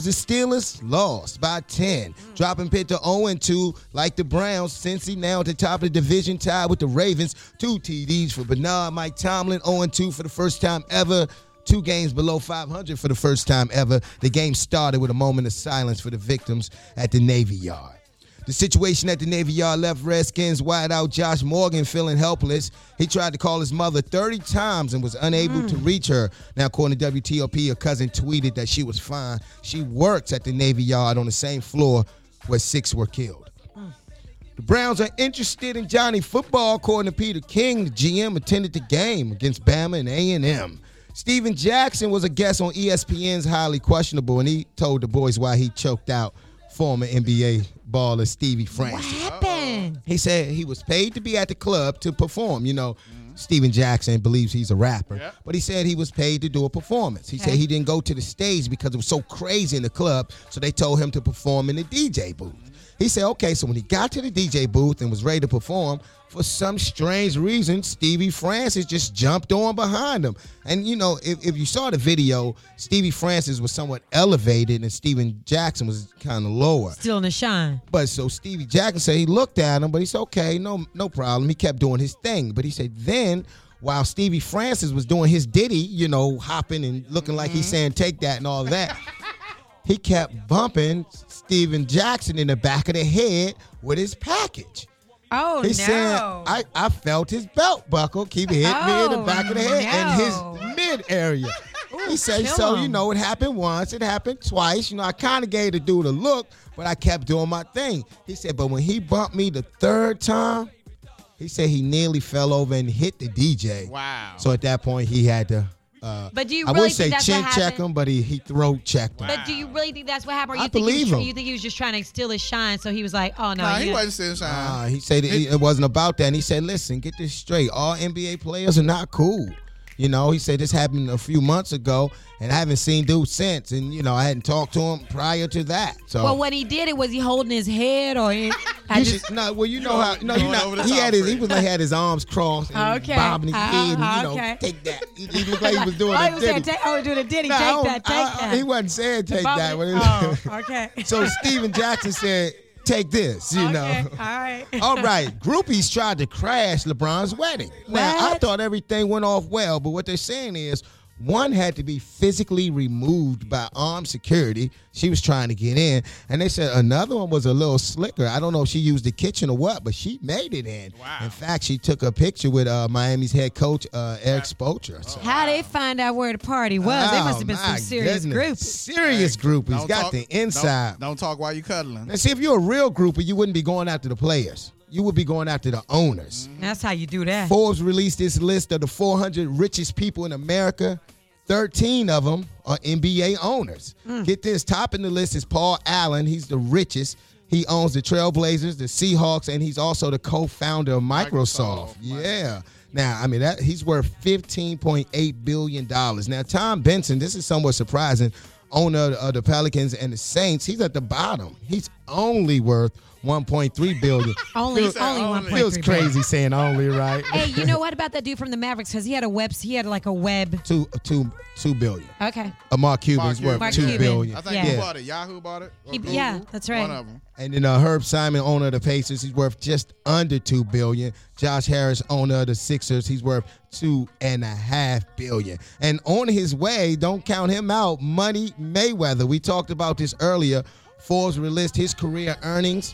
The Steelers lost by 10, dropping Pitt to 0-2 like the Browns. Cincy now at the top of the division, tied with the Ravens. 2 TDs for Bernard. Mike Tomlin 0-2 for the first time ever. 2 games below 500 for the first time ever. The game started with a moment of silence for the victims at the Navy Yard. The situation at the Navy Yard left Redskins wideout Josh Morgan feeling helpless. He tried to call his mother 30 times and was unable to reach her. Now, according to WTOP, her cousin tweeted that she was fine. She works at the Navy Yard on the same floor where 6 were killed. The Browns are interested in Johnny Football, according to Peter King. The GM attended the game against Bama and A&M. Steven Jackson was a guest on ESPN's Highly Questionable, and he told the boys why he choked out former NBA baller Stevie Francis. What happened? He said he was paid to be at the club to perform. You know, Steven Jackson believes he's a rapper, but he said he was paid to do a performance. He said he didn't go to the stage because it was so crazy in the club, so they told him to perform in the DJ booth. He said, okay, so when he got to the DJ booth and was ready to perform, for some strange reason, Stevie Francis just jumped on behind him. And, you know, if you saw the video, Stevie Francis was somewhat elevated and Steven Jackson was kind of lower. Still in the shine. But so Stevie Jackson said he looked at him, but he said, okay, no problem. He kept doing his thing. But he said then, while Stevie Francis was doing his ditty, you know, hopping and looking like he's saying take that and all that, he kept bumping Steven Jackson in the back of the head with his package. Oh, he no. said, I felt his belt buckle keep hitting me in the back of the head and his mid area. He said, so, you know, it happened once, it happened twice. You know, I kind of gave the dude a look, but I kept doing my thing. He said, but when he bumped me the 3rd time, he said he nearly fell over and hit the DJ. Wow. So at that point, he had to... but do you I really would think say that's chin what check happened? him, but he throat checked him. But do you really think that's what happened? Or I you think believe him. You think he was just trying to steal his shine, so he was like, oh, no. Nah, he wasn't still shine. He said it wasn't about that. And he said, listen, get this straight. All NBA players are not cool. You know, he said this happened a few months ago, and I haven't seen dude since. And, you know, I hadn't talked to him prior to that. So, well, when he did it, was he holding his head or he... you know how. No, you know. He had his arms crossed and bobbing his head. And, you know, take that. He looked like he was doing a ditty. Doing a ditty. Take that. He wasn't saying take that. Okay. So Steven Jackson said, take this, you know. All right. All right. Groupies tried to crash LeBron's wedding. Now, I thought everything went off well, but what they're saying is one had to be physically removed by armed security. She was trying to get in. And they said another one was a little slicker. I don't know if she used the kitchen or what, but she made it in. Wow. In fact, she took a picture with Miami's head coach, Eric Spoelstra. So. How they find out where the party was? They must have been some serious groupies. Serious groupies. Got the inside. Don't talk while you cuddling. And see, if you're a real groupie, you wouldn't be going after the players. You would be going after the owners. That's how you do that. Forbes released this list of the 400 richest people in America. 13 of them are NBA owners. Get this, topping the list is Paul Allen. He's the richest. He owns the Trailblazers, the Seahawks, and he's also the co-founder of Microsoft. Yeah. Now, I mean, he's worth $15.8 billion. Now, Tom Benson, this is somewhat surprising, owner of the Pelicans and the Saints, he's at the bottom. He's only worth $1.3 billion. only 1.3 Feels crazy saying only, right? Hey, you know what about that dude from the Mavericks? Because he had like a web. $2 billion. Okay. Mark Cuban's worth $2 billion. I think he bought it. Yahoo bought it. Yeah, that's right. One of them. And then Herb Simon, owner of the Pacers, he's worth just under $2 billion. Josh Harris, owner of the Sixers, he's worth $2.5 billion. And on his way, don't count him out, Money Mayweather. We talked about this earlier. Forbes released his career earnings.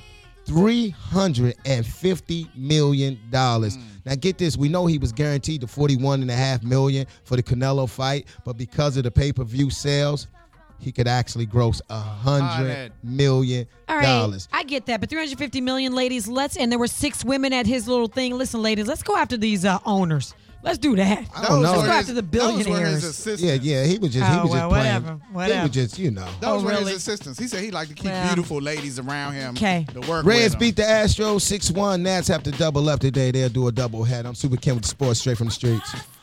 $350 million. Now get this, we know he was guaranteed the $41.5 million for the Canelo fight, but because of the pay-per-view sales, he could actually gross $100 million. All right, I get that, but $350 million, ladies. And there were 6 women at his little thing. Listen, ladies, let's go after these owners. Let's do that. I don't know. Let's go after the billionaires. Yeah, he was just playing. Whatever. He was just, you know. Those were his assistants. He said he liked to keep beautiful ladies around him to work Reds with beat the Astros 6-1. Nats have to double up today. They'll do a double head. I'm Super Ken with the sports straight from the streets.